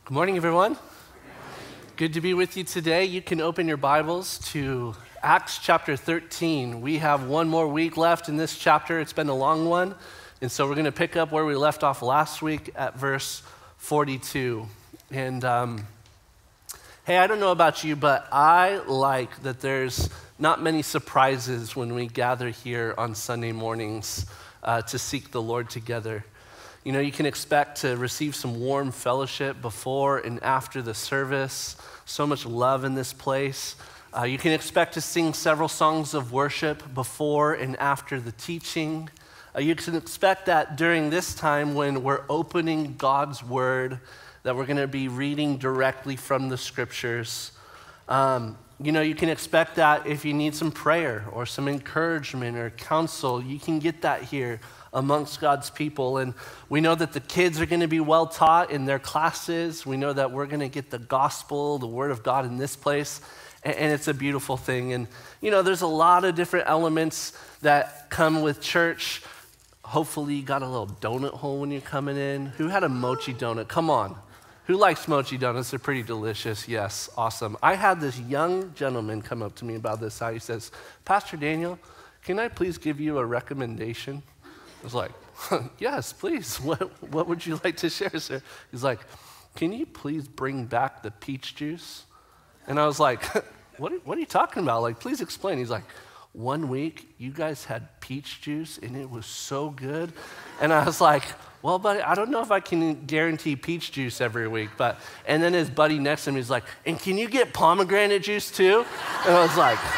Good morning, everyone. Good to be with you today. You can open your Bibles to Acts chapter 13. We have one more week left in this chapter. It's been a long one. And so we're going to pick up where we left off last week at verse 42. And hey, I don't know about you, but I like that there's not many surprises when we gather here on Sunday mornings to seek the Lord together. You know, you can expect to receive some warm fellowship before and after the service. So much love in this place. You can expect to sing several songs of worship before and after the teaching. You can expect that during this time when we're opening God's Word, that we're going to be reading directly from the Scriptures. You know, you can expect that if you need some prayer or some encouragement or counsel, you can get that here amongst God's people. And we know that the kids are going to be well taught in their classes. We know that we're going to get the gospel, the Word of God in this place. And it's a beautiful thing. And, you know, there's a lot of different elements that come with church. Hopefully you got a little donut hole when you're coming in. Who had a mochi donut? Come on. Who likes mochi donuts? They're pretty delicious. Yes, awesome. I had this young gentleman come up to me about this. He says, Pastor Daniel, can I please give you a recommendation? I was like, yes, please. What would you like to share, sir? He's like, can you please bring back the peach juice? And I was like, what are you talking about? Like, please explain. He's like, 1 week, you guys had peach juice, and it was so good. And I was like, well, buddy, I don't know if I can guarantee peach juice every week. And then his buddy next to him, he's like, and can you get pomegranate juice too? And I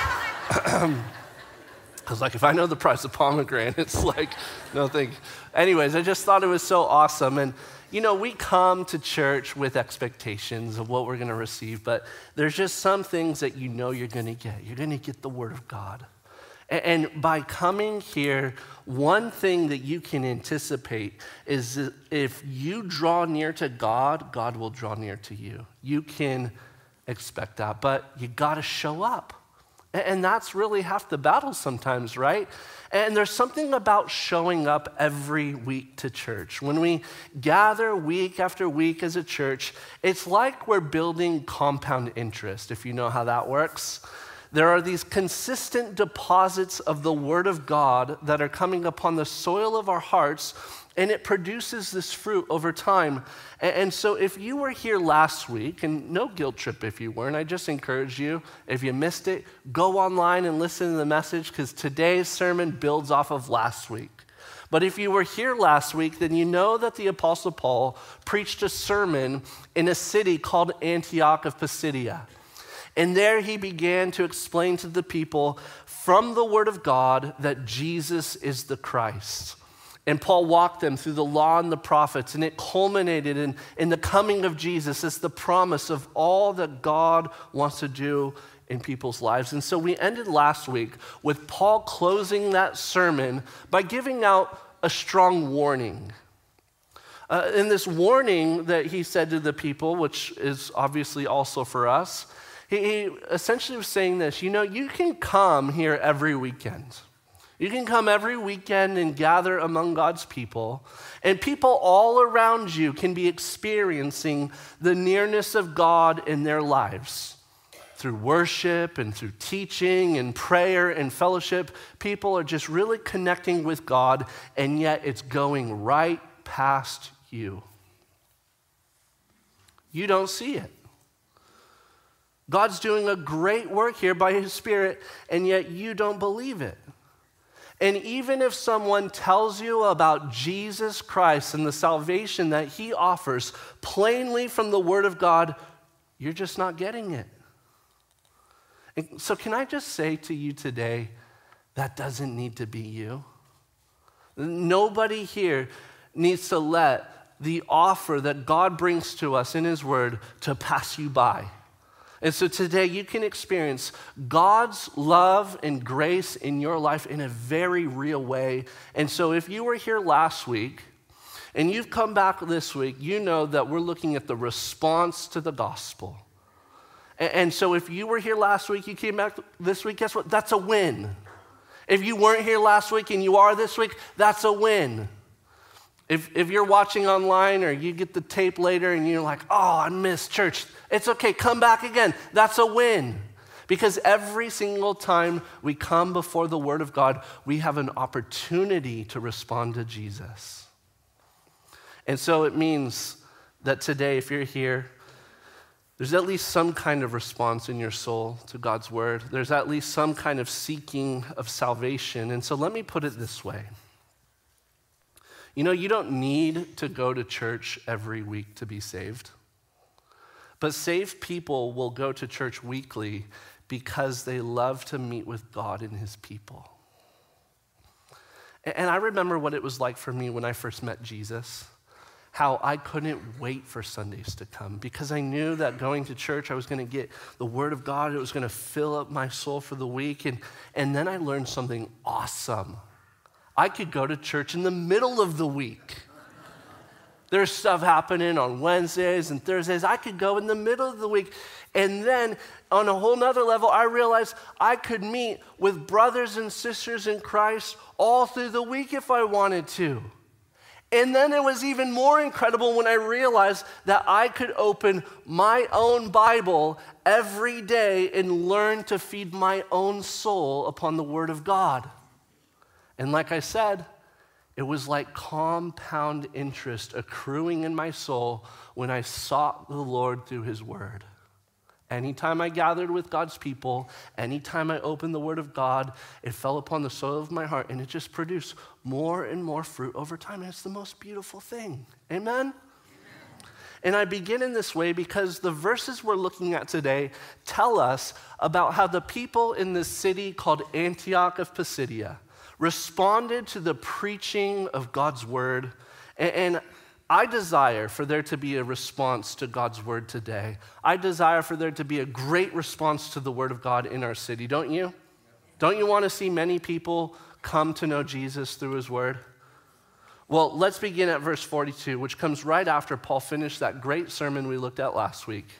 was like, if I know the price of pomegranates, like, no thank you. Anyways, I just thought it was so awesome. And, you know, we come to church with expectations of what we're going to receive, but there's just some things that you know you're going to get. You're going to get the Word of God. And by coming here, one thing that you can anticipate is that if you draw near to God, God will draw near to you. You can expect that, but you got to show up. And that's really half the battle sometimes, right? And there's something about showing up every week to church. When we gather week after week as a church, it's like we're building compound interest, if you know how that works. There are these consistent deposits of the Word of God that are coming upon the soil of our hearts, and it produces this fruit over time. And so if you were here last week, and no guilt trip if you weren't, I just encourage you, if you missed it, go online and listen to the message, because today's sermon builds off of last week. But if you were here last week, then you know that the Apostle Paul preached a sermon in a city called Antioch of Pisidia. And there he began to explain to the people from the Word of God that Jesus is the Christ. And Paul walked them through the law and the prophets, and it culminated in the coming of Jesus as the promise of all that God wants to do in people's lives. And so we ended last week with Paul closing that sermon by giving out a strong warning. In this warning that he said to the people, which is obviously also for us, he essentially was saying this, you know, you can come here every weekend. You can come every weekend and gather among God's people, and people all around you can be experiencing the nearness of God in their lives. Through worship and through teaching and prayer and fellowship, people are just really connecting with God, and yet it's going right past you. You don't see it. God's doing a great work here by His Spirit, and yet you don't believe it. And even if someone tells you about Jesus Christ and the salvation that He offers plainly from the Word of God, you're just not getting it. And so can I just say to you today, that doesn't need to be you. Nobody here needs to let the offer that God brings to us in His Word to pass you by. And so today you can experience God's love and grace in your life in a very real way. And so if you were here last week and you've come back this week, you know that we're looking at the response to the gospel. And so if you were here last week, you came back this week, guess what? That's a win. If you weren't here last week and you are this week, that's a win. If you're watching online or you get the tape later and you're like, oh, I missed church, it's okay, come back again. That's a win. Because every single time we come before the Word of God, we have an opportunity to respond to Jesus. And so it means that today, if you're here, there's at least some kind of response in your soul to God's Word. There's at least some kind of seeking of salvation. And so let me put it this way. You know, you don't need to go to church every week to be saved. But saved people will go to church weekly because they love to meet with God and his people. And I remember what it was like for me when I first met Jesus, how I couldn't wait for Sundays to come because I knew that going to church, I was going to get the Word of God. It was going to fill up my soul for the week. And then I learned something awesome. I could go to church in the middle of the week. There's stuff happening on Wednesdays and Thursdays. I could go in the middle of the week. And then on a whole nother level, I realized I could meet with brothers and sisters in Christ all through the week if I wanted to. And then it was even more incredible when I realized that I could open my own Bible every day and learn to feed my own soul upon the Word of God. And like I said, it was like compound interest accruing in my soul when I sought the Lord through his Word. Anytime I gathered with God's people, anytime I opened the Word of God, it fell upon the soil of my heart and it just produced more and more fruit over time. And it's the most beautiful thing. Amen? And I begin in this way because the verses we're looking at today tell us about how the people in this city called Antioch of Pisidia responded to the preaching of God's Word. And I desire for there to be a response to God's Word today. I desire for there to be a great response to the Word of God in our city, don't you? Don't you want to see many people come to know Jesus through his Word? Well, let's begin at verse 42, which comes right after Paul finished that great sermon we looked at last week.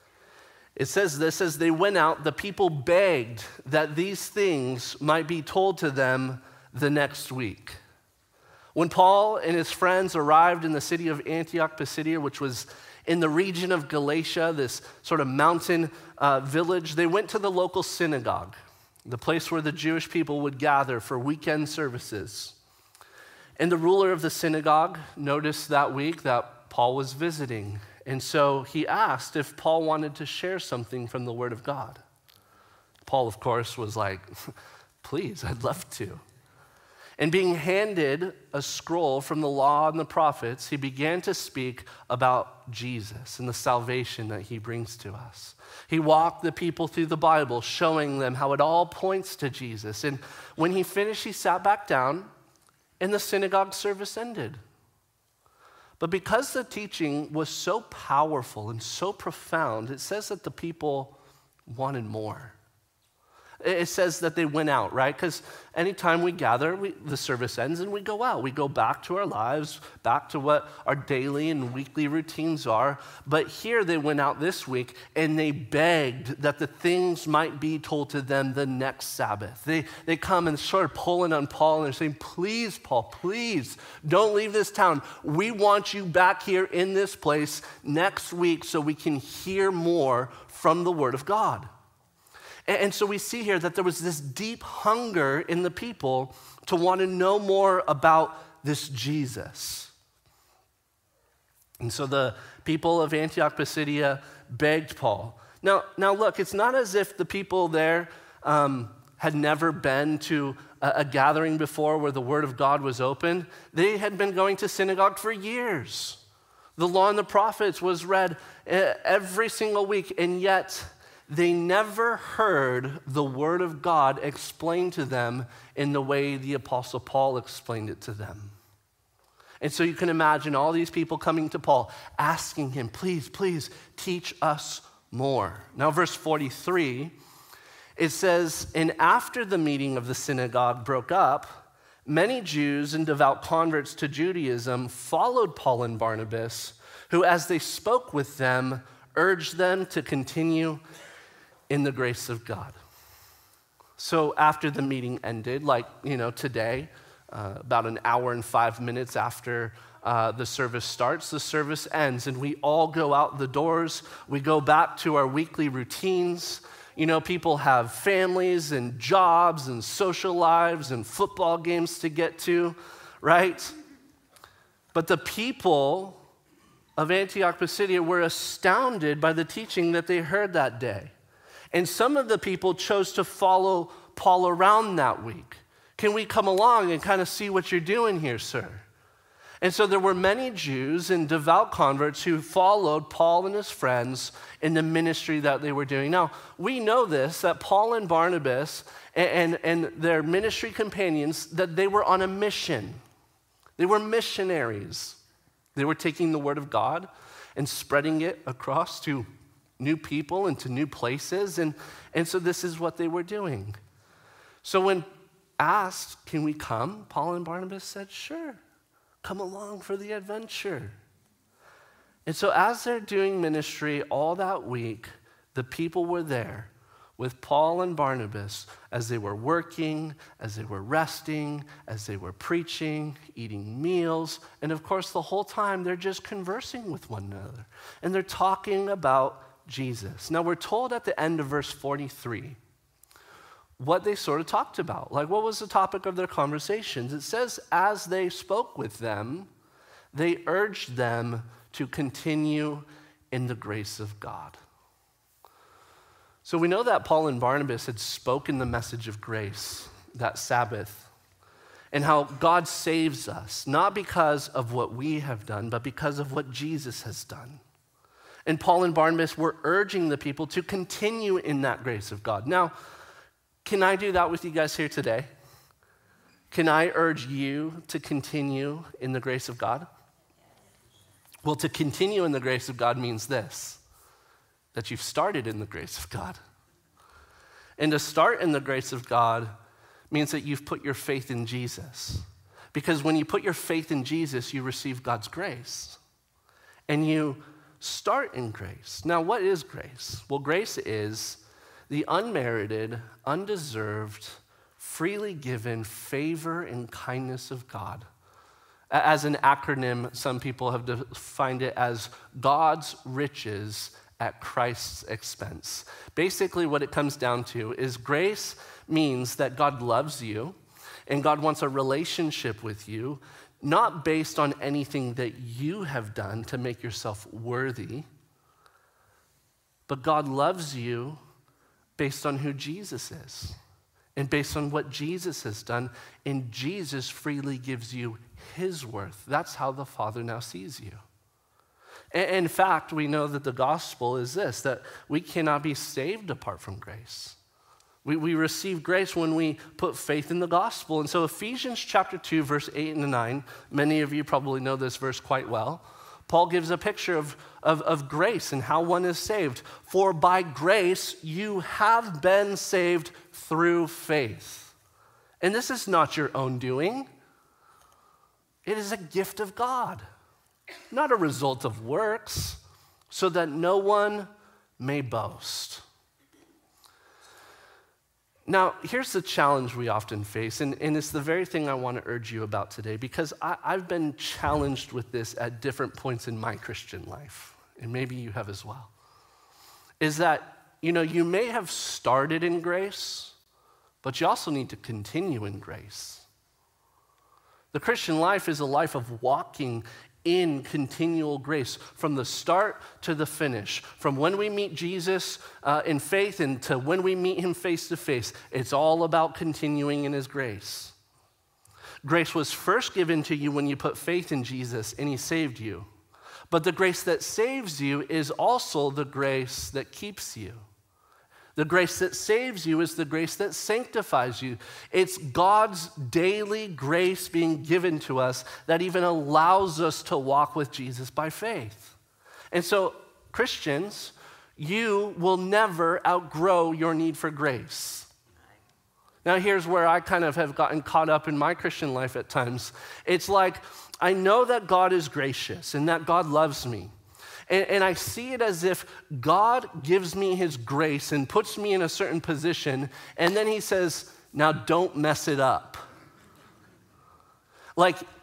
It says this: as they went out, the people begged that these things might be told to them the next week. When Paul and his friends arrived in the city of Antioch Pisidia, which was in the region of Galatia, this sort of mountain village, they went to the local synagogue, the place where the Jewish people would gather for weekend services. And the ruler of the synagogue noticed that week that Paul was visiting. And so he asked if Paul wanted to share something from the Word of God. Paul, of course, was like, please, I'd love to. And being handed a scroll from the law and the prophets, he began to speak about Jesus and the salvation that he brings to us. He walked the people through the Bible, showing them how it all points to Jesus. And when he finished, he sat back down, and the synagogue service ended. But because the teaching was so powerful and so profound, it says that the people wanted more. It says that they went out, right? Because anytime we gather, the service ends and we go out. We go back to our lives, back to what our daily and weekly routines are. But here they went out this week and they begged that the things might be told to them the next Sabbath. They come and start pulling on Paul and they're saying, please, Paul, please don't leave this town. We want you back here in this place next week so we can hear more from the Word of God. And so we see here that there was this deep hunger in the people to want to know more about this Jesus. And so the people of Antioch Pisidia begged Paul. Now look, it's not as if the people there had never been to a gathering before where the Word of God was open. They had been going to synagogue for years. The law and the prophets was read every single week, and yet they never heard the Word of God explained to them in the way the Apostle Paul explained it to them. And so you can imagine all these people coming to Paul, asking him, please, please teach us more. Now, verse 43, it says, and after the meeting of the synagogue broke up, many Jews and devout converts to Judaism followed Paul and Barnabas, who, as they spoke with them, urged them to continue in the grace of God. So after the meeting ended, like, today, about an hour and 5 minutes after the service starts, the service ends, and we all go out the doors. We go back to our weekly routines. You know, people have families and jobs and social lives and football games to get to, right? But the people of Antioch Pisidia were astounded by the teaching that they heard that day. And some of the people chose to follow Paul around that week. Can we come along and kind of see what you're doing here, sir? And so there were many Jews and devout converts who followed Paul and his friends in the ministry that they were doing. Now, we know this, that Paul and Barnabas and their ministry companions, that they were on a mission. They were missionaries. They were taking the word of God and spreading it across to new people and to new places. And so this is what they were doing. So when asked, can we come? Paul and Barnabas said, sure. Come along for the adventure. And so as they're doing ministry all that week, the people were there with Paul and Barnabas as they were working, as they were resting, as they were preaching, eating meals. And of course, the whole time they're just conversing with one another. And they're talking about Jesus. Now we're told at the end of verse 43 what they sort of talked about. Like, what was the topic of their conversations? It says, as they spoke with them, they urged them to continue in the grace of God. So we know that Paul and Barnabas had spoken the message of grace that Sabbath, and how God saves us, not because of what we have done, but because of what Jesus has done. And Paul and Barnabas were urging the people to continue in that grace of God. Now, can I do that with you guys here today? Can I urge you to continue in the grace of God? Well, to continue in the grace of God means this, that you've started in the grace of God. And to start in the grace of God means that you've put your faith in Jesus. Because when you put your faith in Jesus, you receive God's grace. And you start in grace. Now, what is grace? Well, grace is the unmerited, undeserved, freely given favor and kindness of God. As an acronym, some people have defined it as God's riches at Christ's expense. Basically, what it comes down to is grace means that God loves you and God wants a relationship with you, not based on anything that you have done to make yourself worthy, but God loves you based on who Jesus is and based on what Jesus has done, and Jesus freely gives you his worth. That's how the Father now sees you. In fact, we know that the gospel is this, that we cannot be saved apart from grace. We receive grace when we put faith in the gospel. And so Ephesians chapter 2, verse 8 and 9, many of you probably know this verse quite well. Paul gives a picture of grace and how one is saved. For by grace you have been saved through faith. And this is not your own doing. It is a gift of God, not a result of works, so that no one may boast. Now, here's the challenge we often face, and it's the very thing I want to urge you about today, because I've been challenged with this at different points in my Christian life, and maybe you have as well, is that, you may have started in grace, but you also need to continue in grace. The Christian life is a life of walking in continual grace from the start to the finish. From when we meet Jesus in faith and to when we meet him face to face, it's all about continuing in his grace. Grace was first given to you when you put faith in Jesus and he saved you. But the grace that saves you is also the grace that keeps you. The grace that saves you is the grace that sanctifies you. It's God's daily grace being given to us that even allows us to walk with Jesus by faith. And so, Christians, you will never outgrow your need for grace. Now, here's where I kind of have gotten caught up in my Christian life at times. It's like, I know that God is gracious and that God loves me. And I see it as if God gives me his grace and puts me in a certain position, and then he says, now don't mess it up. Like,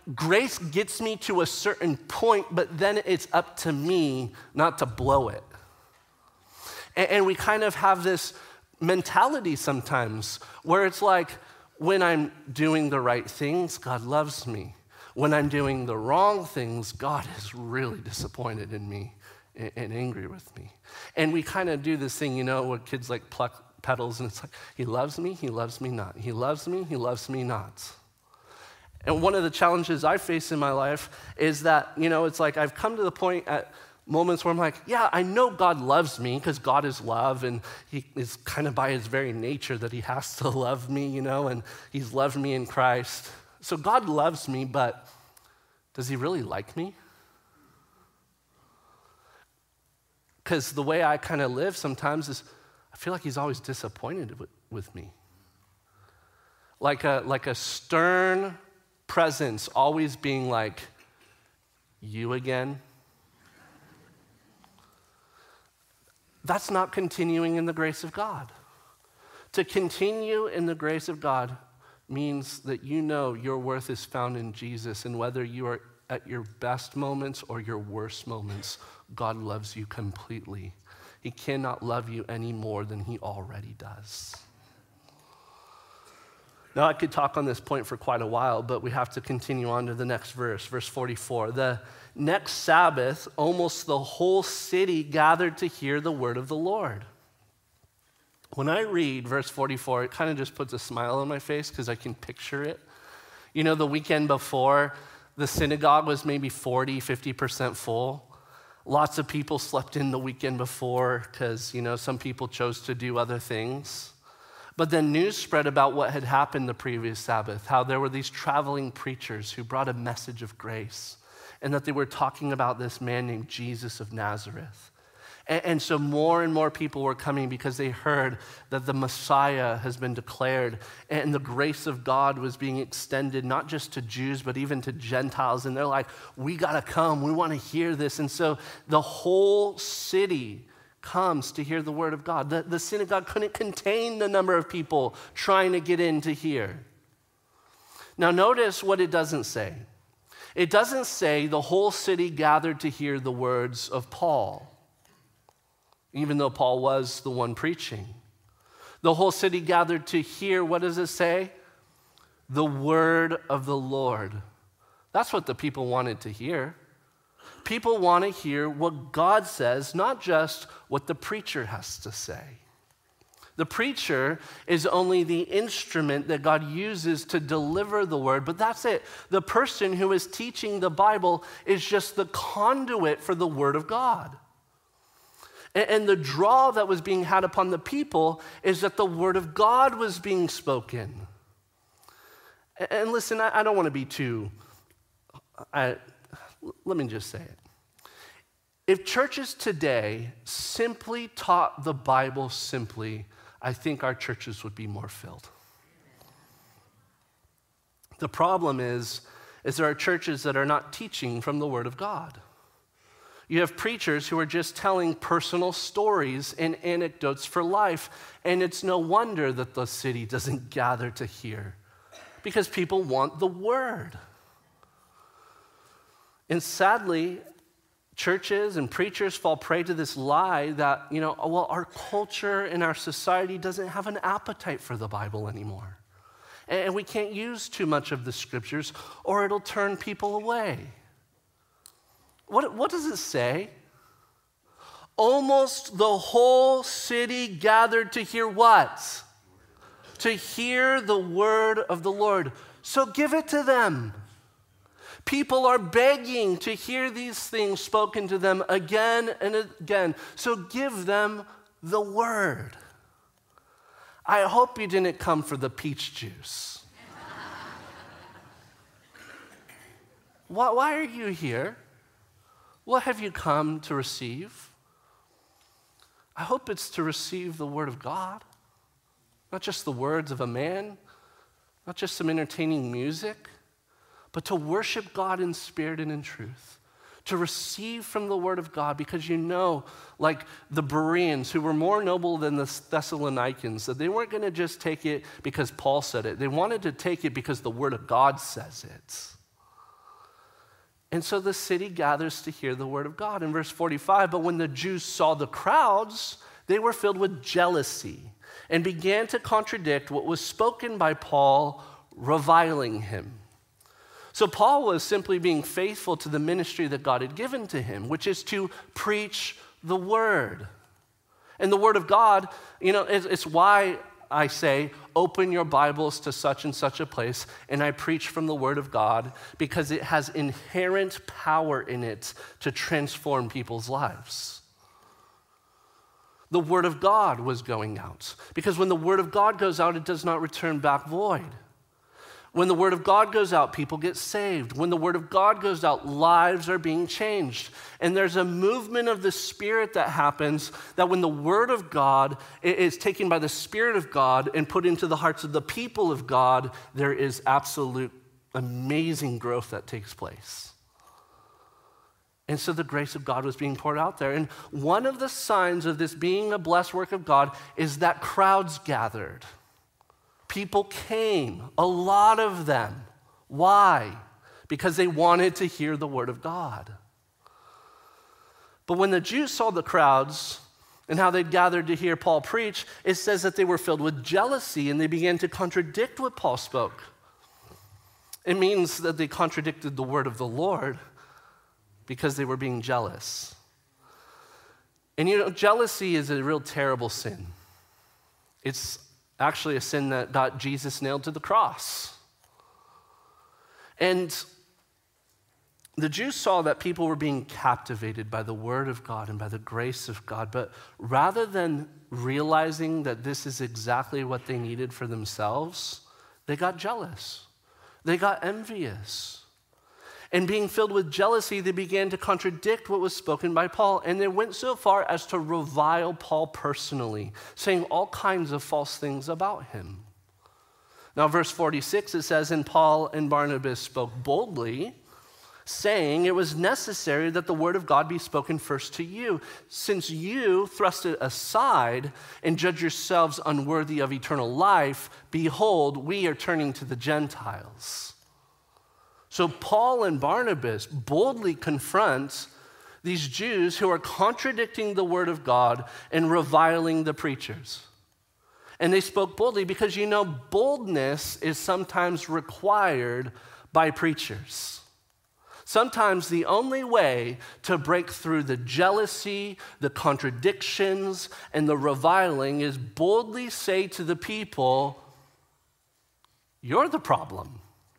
grace gets me to a certain point, but then it's up to me not to blow it. And we kind of have this mentality sometimes where it's like, when I'm doing the right things, God loves me. When I'm doing the wrong things, God is really disappointed in me and angry with me. And we kind of do this thing, where kids like pluck petals and it's like, he loves me not. He loves me not. And one of the challenges I face in my life is that, it's like I've come to the point at moments where I'm like, yeah, I know God loves me because God is love, and he is kind of by his very nature that he has to love me, and he's loved me in Christ. So God loves me, but does he really like me? Because the way I kind of live sometimes is I feel like he's always disappointed with me. Like a stern presence always being like, you again? That's not continuing in the grace of God. To continue in the grace of God means that your worth is found in Jesus, and whether you are at your best moments or your worst moments, God loves you completely. He cannot love you any more than he already does. Now, I could talk on this point for quite a while, but we have to continue on to the next verse 44. The next Sabbath, almost the whole city gathered to hear the word of the Lord. When I read verse 44, it kind of just puts a smile on my face because I can picture it. The weekend before, the synagogue was maybe 50% full. Lots of people slept in the weekend before because, some people chose to do other things. But then news spread about what had happened the previous Sabbath, how there were these traveling preachers who brought a message of grace, and that they were talking about this man named Jesus of Nazareth. And so more and more people were coming because they heard that the Messiah has been declared, and the grace of God was being extended not just to Jews, but even to Gentiles. And they're like, we got to come. We want to hear this. And so the whole city comes to hear the word of God. The synagogue couldn't contain the number of people trying to get in to hear. Now notice what it doesn't say. It doesn't say the whole city gathered to hear the words of Paul, even though Paul was the one preaching. The whole city gathered to hear, what does it say? The word of the Lord. That's what the people wanted to hear. People want to hear what God says, not just what the preacher has to say. The preacher is only the instrument that God uses to deliver the word, but that's it. The person who is teaching the Bible is just the conduit for the word of God. And the draw that was being had upon the people is that the word of God was being spoken. And listen, I don't want to be let me just say it. If churches today simply taught the Bible simply, I think our churches would be more filled. The problem is there are churches that are not teaching from the Word of God. You have preachers who are just telling personal stories and anecdotes for life, and it's no wonder that the city doesn't gather to hear, because people want the Word. And sadly, churches and preachers fall prey to this lie that, our culture and our society doesn't have an appetite for the Bible anymore. And we can't use too much of the scriptures or it'll turn people away. What does it say? Almost the whole city gathered to hear what? To hear the word of the Lord. So give it to them. People are begging to hear these things spoken to them again and again. So give them the word. I hope you didn't come for the peach juice. Why are you here? What have you come to receive? I hope it's to receive the word of God, not just the words of a man, not just some entertaining music, but to worship God in spirit and in truth, to receive from the word of God, because like the Bereans, who were more noble than the Thessalonians, that they weren't going to just take it because Paul said it. They wanted to take it because the word of God says it. And so the city gathers to hear the word of God. In verse 45, but when the Jews saw the crowds, they were filled with jealousy and began to contradict what was spoken by Paul, reviling him. So Paul was simply being faithful to the ministry that God had given to him, which is to preach the word. And the word of God, it's why I say, open your Bibles to such and such a place, and I preach from the word of God, because it has inherent power in it to transform people's lives. The word of God was going out, because when the word of God goes out, it does not return back void. When the word of God goes out, people get saved. When the word of God goes out, lives are being changed. And there's a movement of the Spirit that happens, that when the word of God is taken by the Spirit of God and put into the hearts of the people of God, there is absolute amazing growth that takes place. And so the grace of God was being poured out there. And one of the signs of this being a blessed work of God is that crowds gathered. People came, a lot of them. Why? Because they wanted to hear the word of God. But when the Jews saw the crowds and how they'd gathered to hear Paul preach, it says that they were filled with jealousy and they began to contradict what Paul spoke. It means that they contradicted the word of the Lord because they were being jealous. And jealousy is a real terrible sin. It's actually a sin that got Jesus nailed to the cross. And the Jews saw that people were being captivated by the word of God and by the grace of God, but rather than realizing that this is exactly what they needed for themselves, they got jealous. They got envious. And being filled with jealousy, they began to contradict what was spoken by Paul. And they went so far as to revile Paul personally, saying all kinds of false things about him. Now, verse 46, it says, and Paul and Barnabas spoke boldly, saying it was necessary that the word of God be spoken first to you, since you thrust it aside and judge yourselves unworthy of eternal life. Behold, we are turning to the Gentiles. So Paul and Barnabas boldly confront these Jews who are contradicting the word of God and reviling the preachers. And they spoke boldly because boldness is sometimes required by preachers. Sometimes the only way to break through the jealousy, the contradictions, and the reviling is boldly say to the people, you're the problem.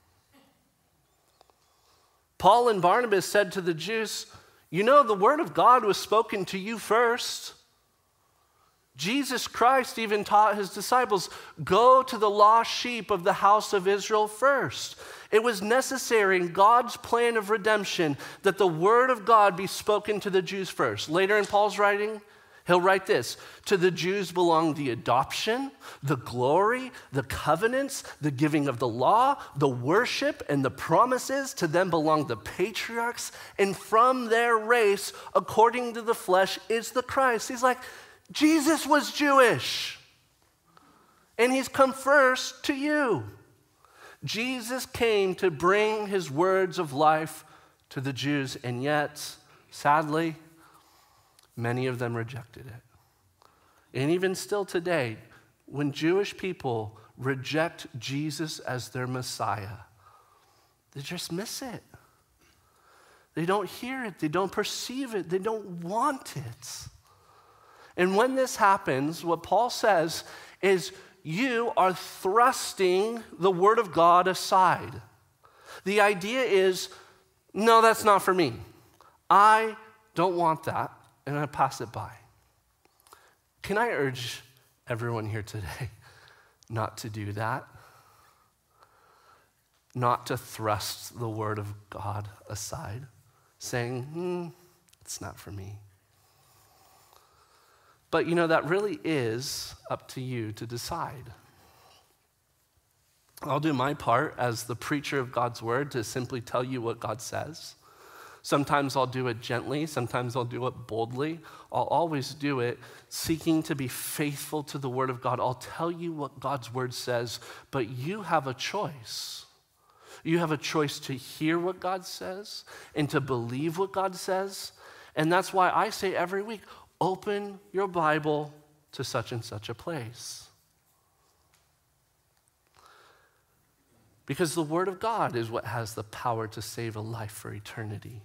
Paul and Barnabas said to the Jews, the word of God was spoken to you first. Jesus Christ even taught his disciples, go to the lost sheep of the house of Israel first. It was necessary in God's plan of redemption that the word of God be spoken to the Jews first. Later in Paul's writing, he'll write this, to the Jews belong the adoption, the glory, the covenants, the giving of the law, the worship, and the promises. To them belong the patriarchs, and from their race, according to the flesh, is the Christ. He's like, Jesus was Jewish, and he's come first to you. Jesus came to bring his words of life to the Jews, and yet, sadly, many of them rejected it. And even still today, when Jewish people reject Jesus as their Messiah, they just miss it. They don't hear it. They don't perceive it. They don't want it. And when this happens, what Paul says is, you are thrusting the word of God aside. The idea is, no, that's not for me. I don't want that, and I pass it by. Can I urge everyone here today not to do that? Not to thrust the word of God aside, saying, it's not for me. But that really is up to you to decide. I'll do my part as the preacher of God's word to simply tell you what God says. Sometimes I'll do it gently, sometimes I'll do it boldly. I'll always do it seeking to be faithful to the word of God. I'll tell you what God's word says, but you have a choice. You have a choice to hear what God says and to believe what God says. And that's why I say every week, open your Bible to such and such a place. Because the Word of God is what has the power to save a life for eternity.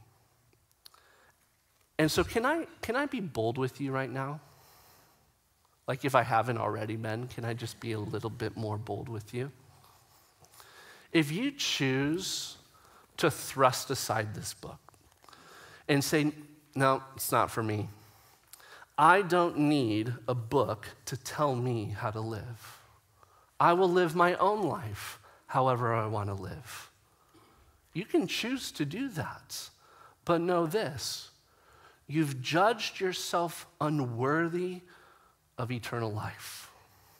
And so can I be bold with you right now? Like if I haven't already been, can I just be a little bit more bold with you? If you choose to thrust aside this book and say, no, it's not for me. I don't need a book to tell me how to live. I will live my own life however I want to live. You can choose to do that, but know this, you've judged yourself unworthy of eternal life.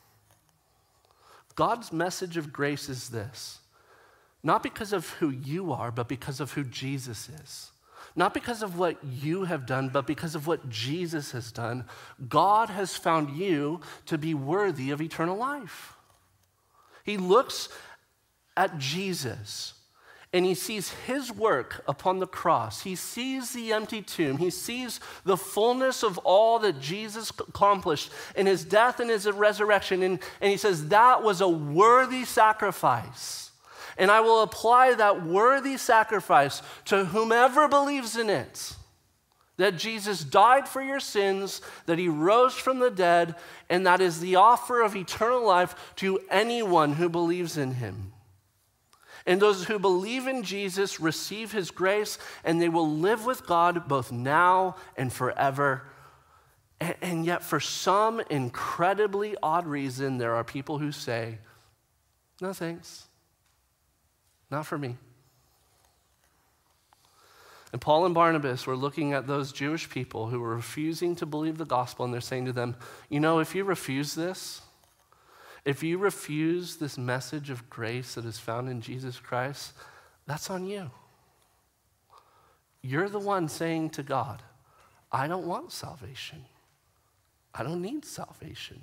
God's message of grace is this, not because of who you are, but because of who Jesus is. Not because of what you have done, but because of what Jesus has done. God has found you to be worthy of eternal life. He looks at Jesus and he sees his work upon the cross. He sees the empty tomb. He sees the fullness of all that Jesus accomplished in his death and his resurrection. And he says, that was a worthy sacrifice. And I will apply that worthy sacrifice to whomever believes in it. That Jesus died for your sins, that he rose from the dead, and that is the offer of eternal life to anyone who believes in him. And those who believe in Jesus receive his grace, and they will live with God both now and forever. And yet, for some incredibly odd reason, there are people who say, no thanks, not for me. And Paul and Barnabas were looking at those Jewish people who were refusing to believe the gospel, and they're saying to them, you know, if you refuse this, if you refuse this message of grace that is found in Jesus Christ, that's on you. You're the one saying to God, I don't want salvation. I don't need salvation.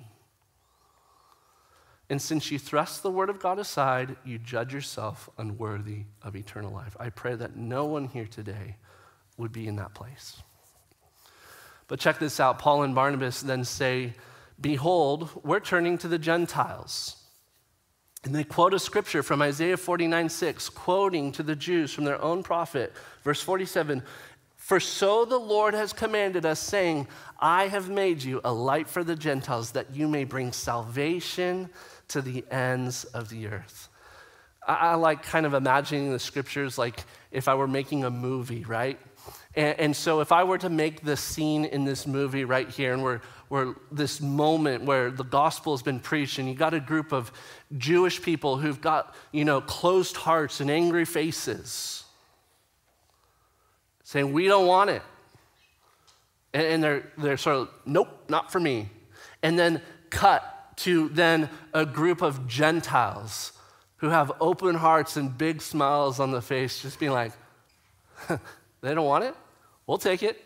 And since you thrust the word of God aside, you judge yourself unworthy of eternal life. I pray that no one here today would be in that place. But check this out. Paul and Barnabas then say, behold, we're turning to the Gentiles. And they quote a scripture from Isaiah 49:6, quoting to the Jews from their own prophet. Verse 47, for so the Lord has commanded us, saying, I have made you a light for the Gentiles, that you may bring salvation to the ends of the earth. I like kind of imagining the scriptures like if I were making a movie, right? And so if I were to make the scene in this movie right here, and we're this moment where the gospel has been preached, and you got a group of Jewish people who've got, closed hearts and angry faces, saying, we don't want it. And they're sort of, nope, not for me. And then cut to then a group of Gentiles who have open hearts and big smiles on the face, just being like, they don't want it? We'll take it.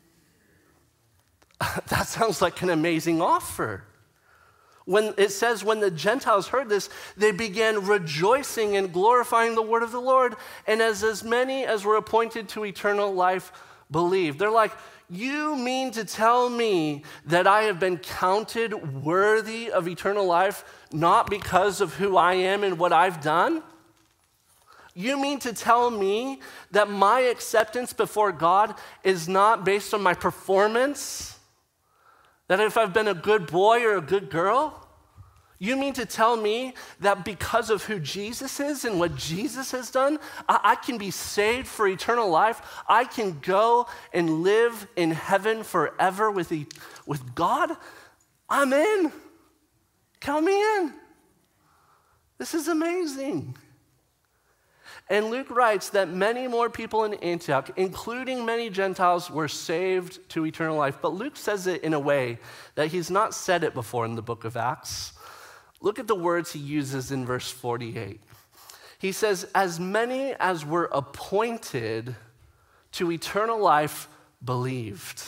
That sounds like an amazing offer. When it says when the Gentiles heard this, they began rejoicing and glorifying the word of the Lord, and as many as were appointed to eternal life believed. They're like, you mean to tell me that I have been counted worthy of eternal life not because of who I am and what I've done? You mean to tell me that my acceptance before God is not based on my performance? That if I've been a good boy or a good girl? You mean to tell me that because of who Jesus is and what Jesus has done, I can be saved for eternal life? I can go and live in heaven forever with God? I'm in. Count me in. This is amazing. And Luke writes that many more people in Antioch, including many Gentiles, were saved to eternal life. But Luke says it in a way that he's not said it before in the book of Acts. Look at the words he uses in verse 48. He says, as many as were appointed to eternal life believed.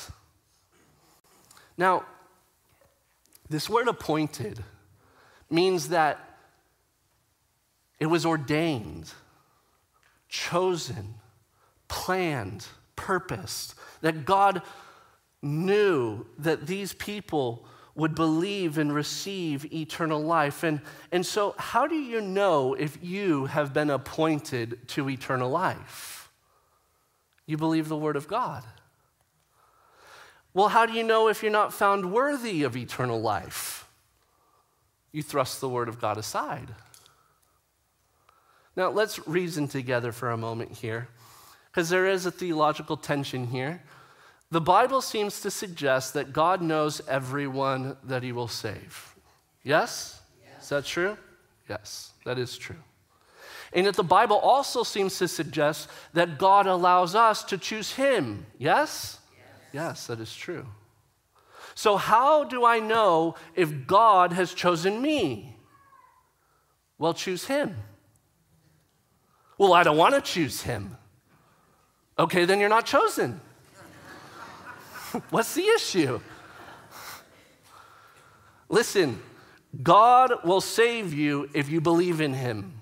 Now, this word appointed means that it was ordained. chosen, planned, purposed, that God knew that these people would believe and receive eternal life. And so how do you know if you have been appointed to eternal life? You believe the word of God. Well, how do you know if you're not found worthy of eternal life? You thrust the word of God aside. Now, let's reason together for a moment here, because there is a theological tension here. The Bible seems to suggest that God knows everyone that he will save. Yes? Is that true? Yes, that is true. And yet the Bible also seems to suggest that God allows us to choose him. Yes? Yes, that is true. So how do I know if God has chosen me? Well, choose him. Well, I don't want to choose him. Okay, then you're not chosen. What's the issue? Listen, God will save you if you believe in him.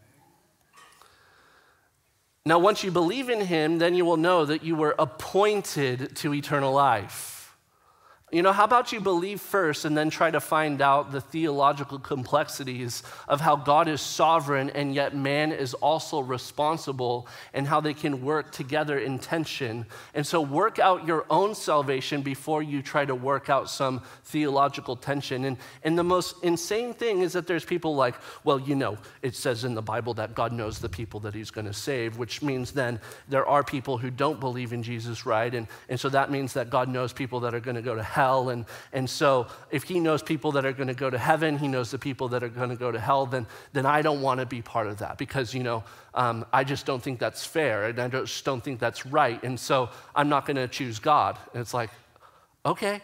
Now, once you believe in him, then you will know that you were appointed to eternal life. You know, how about you believe first and then try to find out the theological complexities of how God is sovereign and yet man is also responsible and how they can work together in tension. And so work out your own salvation before you try to work out some theological tension. And the most insane thing is that there's people like, well, you know, it says in the Bible that God knows the people that he's going to save, which means then there are people who don't believe in Jesus, right? And so that means that God knows people that are going to go to hell. And so if he knows people that are going to go to heaven, he knows the people that are going to go to hell, then I don't want to be part of that because, you know, I just don't think that's fair and I just don't think that's right. And so I'm not going to choose God. And it's like, okay.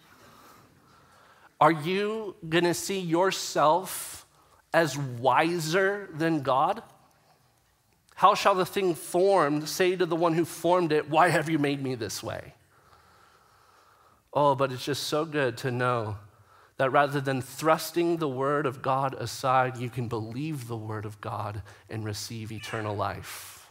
Are you going to see yourself as wiser than God? How shall the thing formed say to the one who formed it, why have you made me this way? Oh, but it's just so good to know that rather than thrusting the word of God aside, you can believe the word of God and receive eternal life.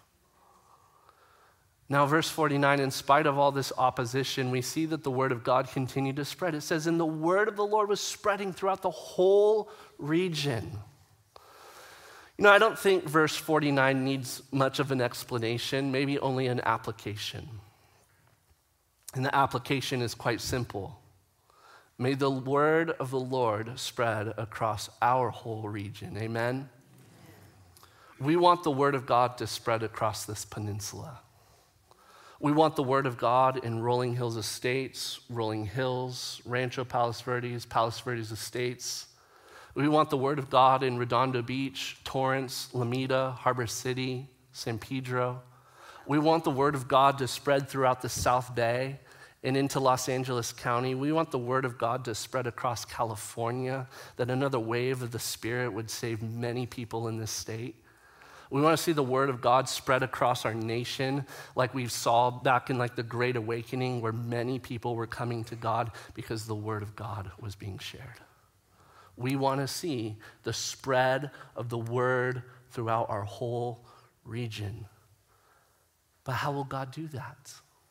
Now, verse 49, in spite of all this opposition, we see that the word of God continued to spread. It says, and the word of the Lord was spreading throughout the whole region. You know, I don't think verse 49 needs much of an explanation, maybe only an application. And the application is quite simple. May the word of the Lord spread across our whole region. Amen? We want the word of God to spread across this peninsula. We want the word of God in Rolling Hills Estates, Rolling Hills, Rancho Palos Verdes, Palos Verdes Estates. We want the word of God in Redondo Beach, Torrance, Lomita, Harbor City, San Pedro. We want the word of God to spread throughout the South Bay and into Los Angeles County. We want the word of God to spread across California, that another wave of the Spirit would save many people in this state. We want to see the word of God spread across our nation like we saw back in like the Great Awakening where many people were coming to God because the word of God was being shared. We want to see the spread of the word throughout our whole region. But how will God do that?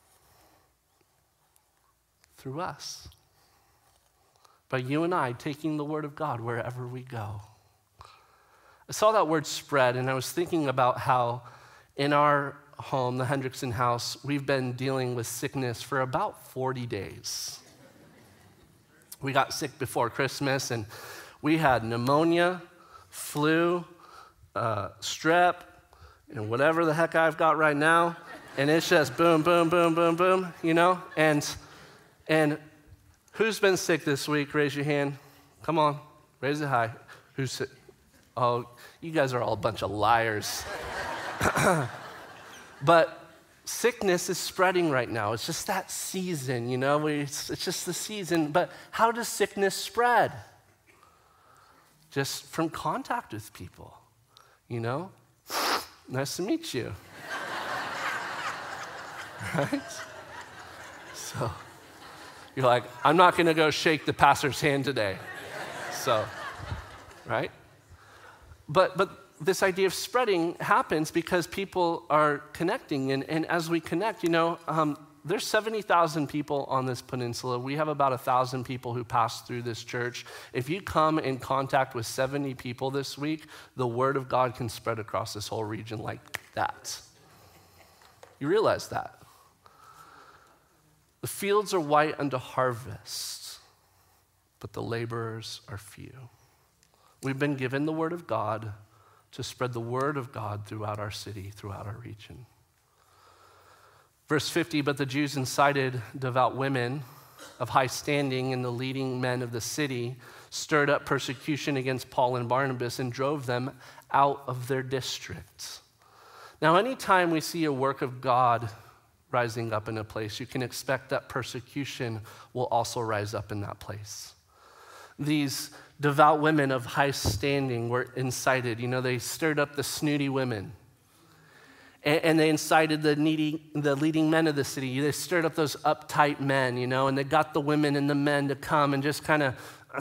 Through us. By you and I taking the word of God wherever we go. I saw that word spread and I was thinking about how in our home, the Hendrickson house, we've been dealing with sickness for about 40 days. We got sick before Christmas and we had pneumonia, flu, strep, and whatever the heck I've got right now, and it's just boom, boom, boom, boom, boom, you know? And who's been sick this week? Raise your hand. Come on, raise it high. Who's sick? Oh, you guys are all a bunch of liars. But sickness is spreading right now. It's just that season, you know? It's just the season. But how does sickness spread? Just from contact with people, you know? Nice to meet you. Right? So you're like, I'm not going to go shake the pastor's hand today. So, right? But this idea of spreading happens because people are connecting. And as we connect, there's 70,000 people on this peninsula. We have about 1,000 people who pass through this church. If you come in contact with 70 people this week, the word of God can spread across this whole region like that. You realize that? The fields are white unto harvest, but the laborers are few. We've been given the word of God to spread the word of God throughout our city, throughout our region. Verse 50, but the Jews incited devout women of high standing and the leading men of the city, stirred up persecution against Paul and Barnabas and drove them out of their district. Now, anytime we see a work of God rising up in a place, you can expect that persecution will also rise up in that place. These devout women of high standing were incited. They stirred up the snooty women. And they incited the leading men of the city. They stirred up those uptight men, and they got the women and the men to come and just kind of,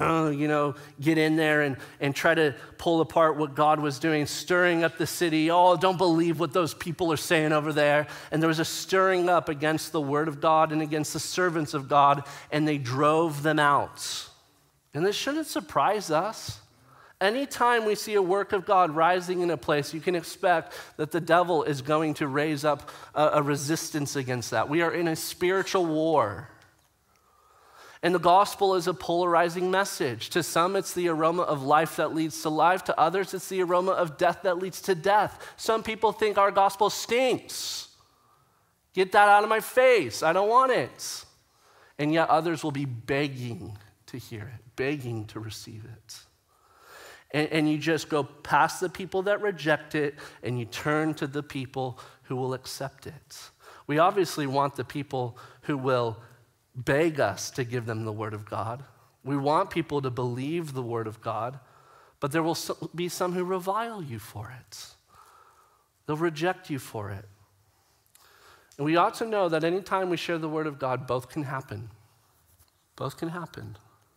get in there and try to pull apart what God was doing, stirring up the city. Oh, don't believe what those people are saying over there. And there was a stirring up against the word of God and against the servants of God, and they drove them out. And this shouldn't surprise us. Anytime we see a work of God rising in a place, you can expect that the devil is going to raise up a resistance against that. We are in a spiritual war. And the gospel is a polarizing message. To some, it's the aroma of life that leads to life. To others, it's the aroma of death that leads to death. Some people think our gospel stinks. Get that out of my face. I don't want it. And yet others will be begging to hear it, begging to receive it. And you just go past the people that reject it, and you turn to the people who will accept it. We obviously want the people who will beg us to give them the word of God. We want people to believe the word of God, but there will be some who revile you for it. They'll reject you for it. And we ought to know that anytime we share the word of God, both can happen. Both can happen.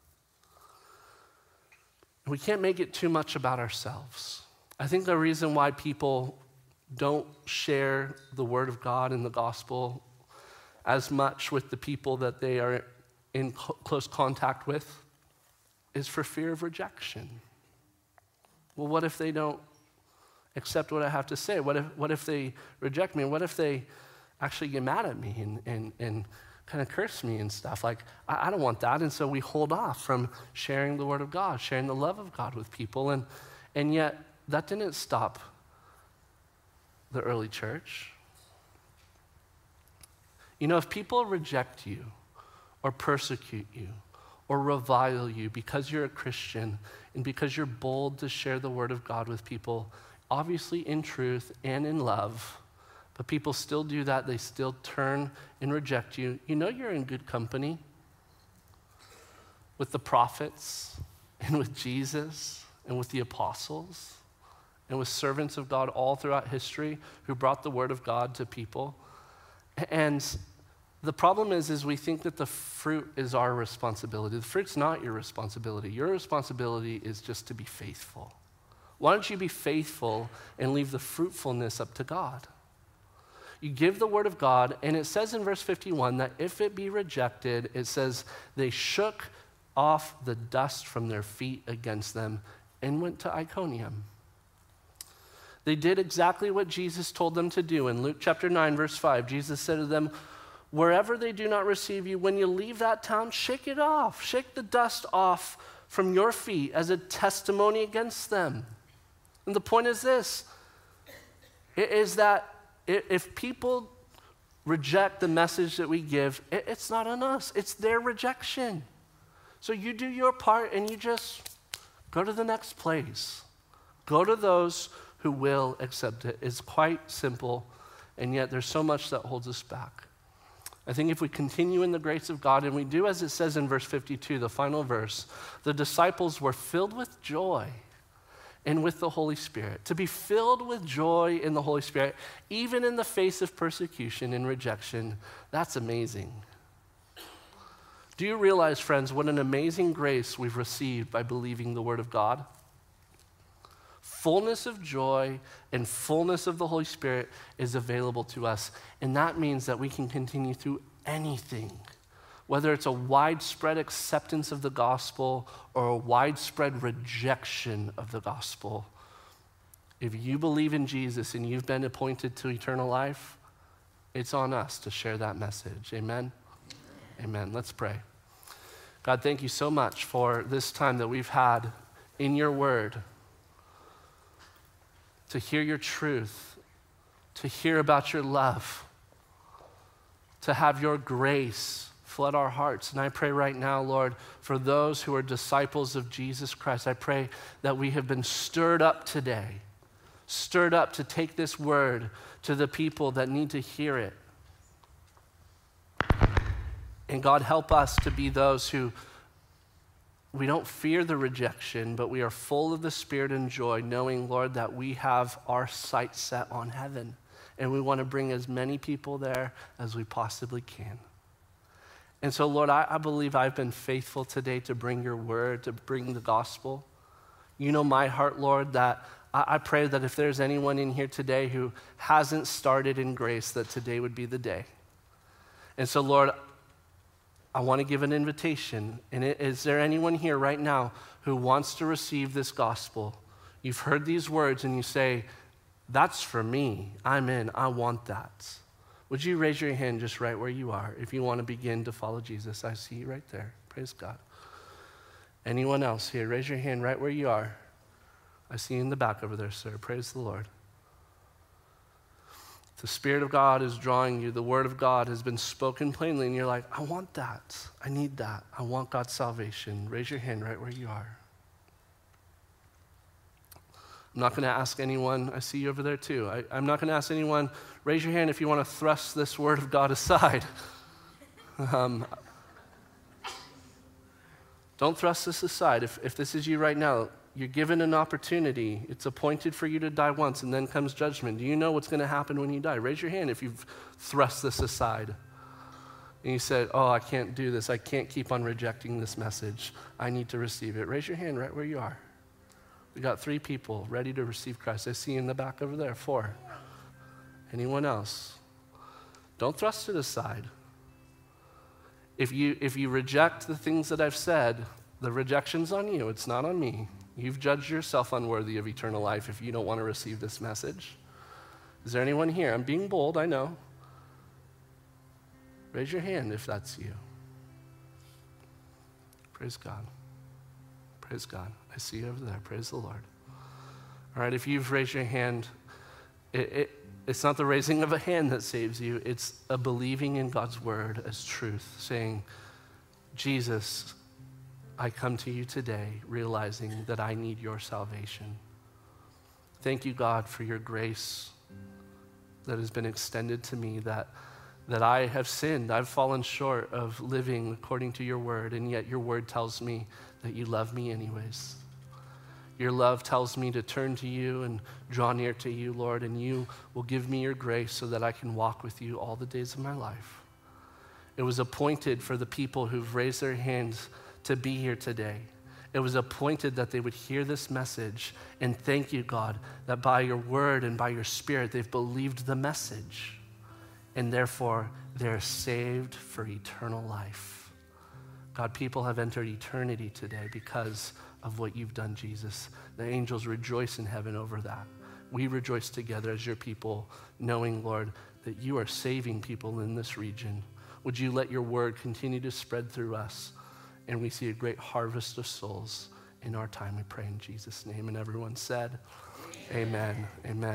We can't make it too much about ourselves. I think the reason why people don't share the word of God and the gospel as much with the people that they are in close contact with is for fear of rejection. Well, what if they don't accept what I have to say? What if they reject me? What if they actually get mad at me and kind of curse me and stuff? Like, I don't want that. And so we hold off from sharing the word of God, sharing the love of God with people. And yet, that didn't stop the early church. If people reject you or persecute you or revile you because you're a Christian and because you're bold to share the word of God with people, obviously in truth and in love, but people still do that. They still turn and reject you. You're in good company with the prophets and with Jesus and with the apostles and with servants of God all throughout history who brought the word of God to people. And the problem is we think that the fruit is our responsibility. The fruit's not your responsibility. Your responsibility is just to be faithful. Why don't you be faithful and leave the fruitfulness up to God? You give the word of God, and it says in verse 51 that if it be rejected, it says they shook off the dust from their feet against them and went to Iconium. They did exactly what Jesus told them to do. In Luke chapter 9, verse 5, Jesus said to them, wherever they do not receive you, when you leave that town, shake it off. Shake the dust off from your feet as a testimony against them. And the point is this, is that if people reject the message that we give, it's not on us. It's their rejection. So you do your part and you just go to the next place. Go to those who will accept it. It's quite simple, and yet there's so much that holds us back. I think if we continue in the grace of God, and we do as it says in verse 52, the final verse, the disciples were filled with joy and with the Holy Spirit. To be filled with joy in the Holy Spirit, even in the face of persecution and rejection, that's amazing. Do you realize, friends, what an amazing grace we've received by believing the word of God? fullness of joy and fullness of the Holy Spirit is available to us. And that means that we can continue through anything, whether it's a widespread acceptance of the gospel or a widespread rejection of the gospel. If you believe in Jesus and you've been appointed to eternal life, it's on us to share that message. Amen? Amen. Let's pray. God, thank you so much for this time that we've had in your word to hear your truth, to hear about your love, to have your grace flood our hearts. And I pray right now, Lord, for those who are disciples of Jesus Christ, I pray that we have been stirred up today, stirred up to take this word to the people that need to hear it. And God, help us to be those who we don't fear the rejection, but we are full of the Spirit and joy, knowing, Lord, that we have our sight set on heaven. And we want to bring as many people there as we possibly can. And so, Lord, I believe I've been faithful today to bring your word, to bring the gospel. You know my heart, Lord, that I pray that if there's anyone in here today who hasn't started in grace, that today would be the day. And so, Lord, I want to give an invitation. And is there anyone here right now who wants to receive this gospel? You've heard these words and you say, that's for me. I'm in. I want that. Would you raise your hand just right where you are if you want to begin to follow Jesus? I see you right there. Praise God. Anyone else here? Raise your hand right where you are. I see you in the back over there, sir. Praise the Lord. The Spirit of God is drawing you. The Word of God has been spoken plainly, and you're like, I want that. I need that. I want God's salvation. Raise your hand right where you are. I'm not going to ask anyone. I see you over there too. I'm not going to ask anyone. Raise your hand if you want to thrust this Word of God aside. Don't thrust this aside. If this is you right now, you're given an opportunity. It's appointed for you to die once, and then comes judgment. Do you know what's going to happen when you die? Raise your hand if you've thrust this aside. And you said, oh, I can't do this. I can't keep on rejecting this message. I need to receive it. Raise your hand right where you are. We got 3 people ready to receive Christ. I see you in the back over there, 4. Anyone else? Don't thrust it aside. If you reject the things that I've said, the rejection's on you. It's not on me. You've judged yourself unworthy of eternal life if you don't want to receive this message. Is there anyone here? I'm being bold, I know. Raise your hand if that's you. Praise God. Praise God. I see you over there. Praise the Lord. All right, if you've raised your hand, it's not the raising of a hand that saves you. It's a believing in God's word as truth, saying, Jesus, I come to you today realizing that I need your salvation. Thank you, God, for your grace that has been extended to me, that I have sinned. I've fallen short of living according to your word, and yet your word tells me that you love me anyways. Your love tells me to turn to you and draw near to you, Lord, and you will give me your grace so that I can walk with you all the days of my life. It was appointed for the people who've raised their hands to be here today. It was appointed that they would hear this message, and thank you, God, that by your word and by your Spirit, they've believed the message, and therefore they're saved for eternal life. God, people have entered eternity today because of what you've done, Jesus. The angels rejoice in heaven over that. We rejoice together as your people, knowing, Lord, that you are saving people in this region. Would you let your word continue to spread through us, and we see a great harvest of souls in our time, we pray in Jesus' name. And everyone said, amen. Amen.